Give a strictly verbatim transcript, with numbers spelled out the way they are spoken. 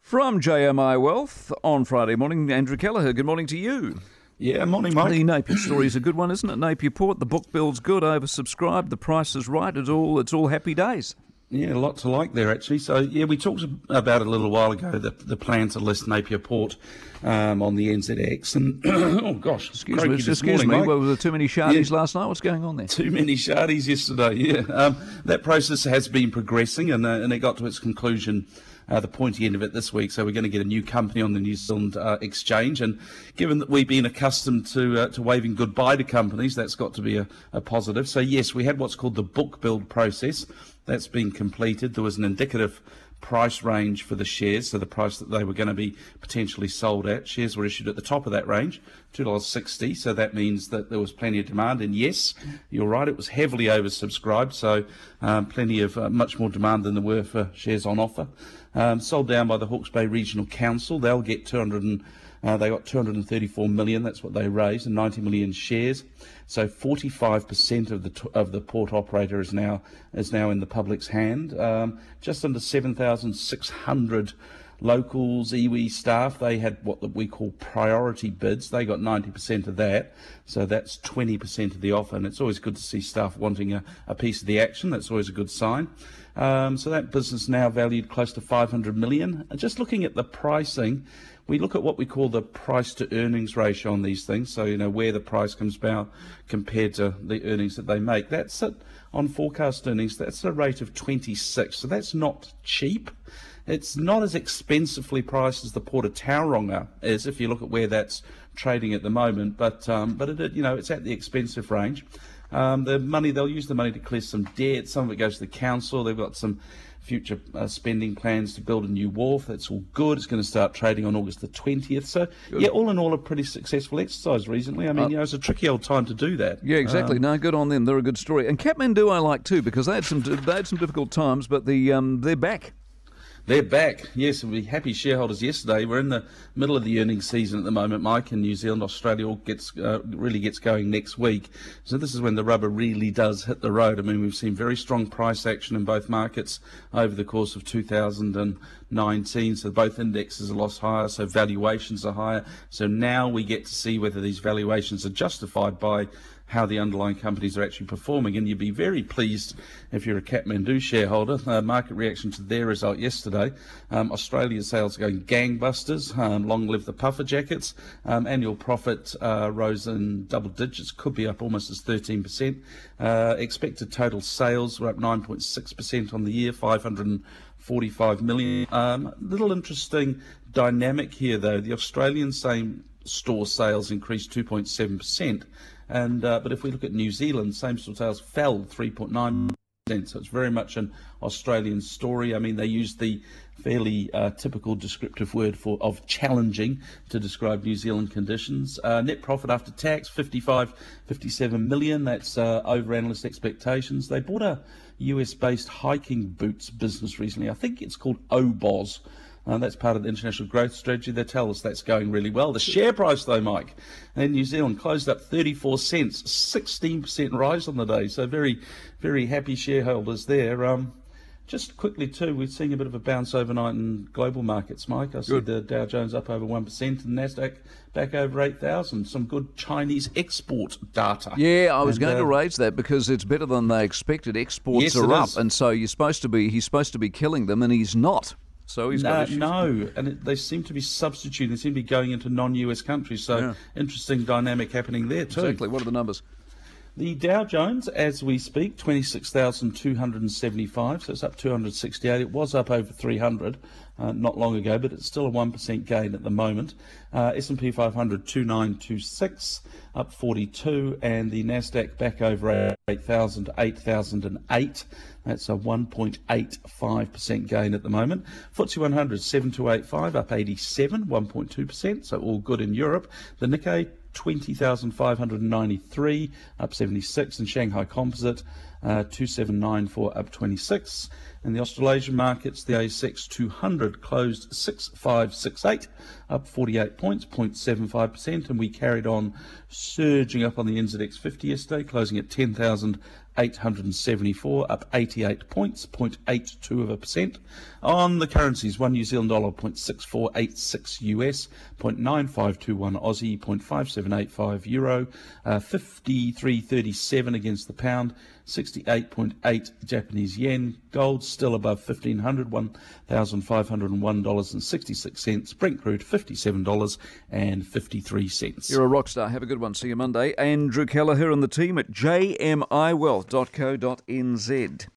From J M I Wealth on Friday morning, Andrew Kelleher, good morning to you. Yeah, morning, Mike. The Napier story is a good one, isn't it? Napier Port, the book build's good, oversubscribed, the price is right, it's all it's all happy days. Yeah, a lot to like there, actually. So, yeah, we talked about it a little while ago, the, the plan to list Napier Port um, on the N Z X. And, oh, gosh, excuse me, excuse morning, me. Mike. Well, were there too many shardies yeah. last night? What's going on there? Too many shardies yesterday, yeah. Um, that process has been progressing, and, uh, and it got to its conclusion Uh, the pointy end of it this week, so we're going to get a new company on the New Zealand uh, exchange, and given that we've been accustomed to uh, to waving goodbye to companies, that's got to be a, a positive. So yes, we had what's called the book build process. That's been completed. There was an indicative price range for the shares, so the price that they were going to be potentially sold at. Shares were issued at the top of that range, two dollars sixty, so that means that there was plenty of demand, and yes, you're right, it was heavily oversubscribed, so um, plenty of uh, much more demand than there were for shares on offer. Um, sold down by the Hawke's Bay Regional Council. They'll get two hundred and uh, they got two hundred thirty-four million. That's what they raised, and ninety million shares. So forty-five percent of the t- of the port operator is now is now in the public's hand. Um, just under seven thousand six hundred locals, iwi staff. They had what we call priority bids. They got ninety percent of that. So that's twenty percent of the offer, and it's always good to see staff wanting a, a piece of the action. That's always a good sign. Um, so that business now valued close to five hundred million. Just looking at the pricing, we look at what we call the price to earnings ratio on these things. So, you know, where the price comes about compared to the earnings that they make. That's it, on forecast earnings, that's a rate of twenty-six. So that's not cheap. It's not as expensively priced as the Port of Tauranga is, if you look at where that's trading at the moment. But, um, but it, you know, it's at the expensive range. Um, the money, they'll use the money to clear some debt. Some of it goes to the council. They've got some future uh, spending plans to build a new wharf. That's all good. It's going to start trading on August the twentieth. So, good. Yeah, all in all, a pretty successful exercise recently. I mean, uh, you know, it's a tricky old time to do that. Yeah, exactly. Um, no, good on them. They're a good story. And Kathmandu I like too, because they had some they had some difficult times, but the um, they're back. They're back. Yes, we'll be happy shareholders yesterday. We're in the middle of the earnings season at the moment, Mike, in New Zealand. Australia all gets uh, really gets going next week. So this is when the rubber really does hit the road. I mean, we've seen very strong price action in both markets over the course of two thousand nineteen. So both indexes are a lot higher, so valuations are higher. So now we get to see whether these valuations are justified by how the underlying companies are actually performing, and you'd be very pleased if you're a Kathmandu shareholder. Uh, market reaction to their result yesterday. Um, Australia's sales are going gangbusters. Um, long live the puffer jackets. Um, annual profit uh, rose in double digits, could be up almost as thirteen percent. Uh, expected total sales were up nine point six percent on the year, five hundred forty-five million. Um, little interesting dynamic here, though. The Australian same store sales increased two point seven percent. And uh, but if we look at New Zealand, same-store sales fell three point nine percent, so it's very much an Australian story. I mean, they used the fairly uh, typical descriptive word for of challenging to describe New Zealand conditions. Uh, net profit after tax, fifty-five, fifty-seven million. That's uh, over analyst expectations. They bought a U S-based hiking boots business recently. I think it's called Oboz. Uh, that's part of the international growth strategy. They tell us that's going really well. The share price, though, Mike, in New Zealand closed up thirty-four cents, sixteen percent rise on the day. So very, very happy shareholders there. Um, just quickly, too, we're seeing a bit of a bounce overnight in global markets, Mike. I see good. The Dow Jones up over one percent and NASDAQ back over eight thousand. Some good Chinese export data. Yeah, I was and, going uh, to raise that because it's better than they expected. Exports yes, are up, is. and so you're supposed to be, he's supposed to be killing them, and he's not. So he's got no, no, and it, they seem to be substituting. They seem to be going into non-U S countries. So yeah. Interesting dynamic happening there too. Exactly. What are the numbers? The Dow Jones, as we speak, twenty-six thousand two hundred seventy-five, so it's up two hundred sixty-eight. It was up over three hundred uh, not long ago, but it's still a one percent gain at the moment. Uh, S and P five hundred, two nine two six, up forty-two, and the NASDAQ back over eight thousand, eight thousand eight. That's a one point eight five percent gain at the moment. F T S E one hundred, seven two eight five, up eighty-seven, one point two percent, so all good in Europe. The Nikkei, twenty thousand five hundred ninety-three, up seventy-six, and Shanghai Composite, uh, two seven nine four, up twenty-six. In the Australasian markets, the A S X two hundred closed six five six eight, up forty-eight points, zero point seven five percent, and we carried on surging up on the N Z X fifty yesterday, closing at ten thousand eight hundred seventy-four, up eighty-eight points, zero point eight two of a percent. On the currencies, one New Zealand dollar, zero point six four eight six U S, zero point nine five two one Aussie, zero point five seven eight five euro, uh, fifty-three thirty-seven against the pound, sixty-eight point eight Japanese yen. Gold still above fifteen hundred, one thousand five hundred one dollars and sixty-six cents. Brent crude, fifty-seven dollars and fifty-three cents. You're a rock star. Have a good one. See you Monday. Andrew Kelleher and the team at j m i wealth dot co dot n z.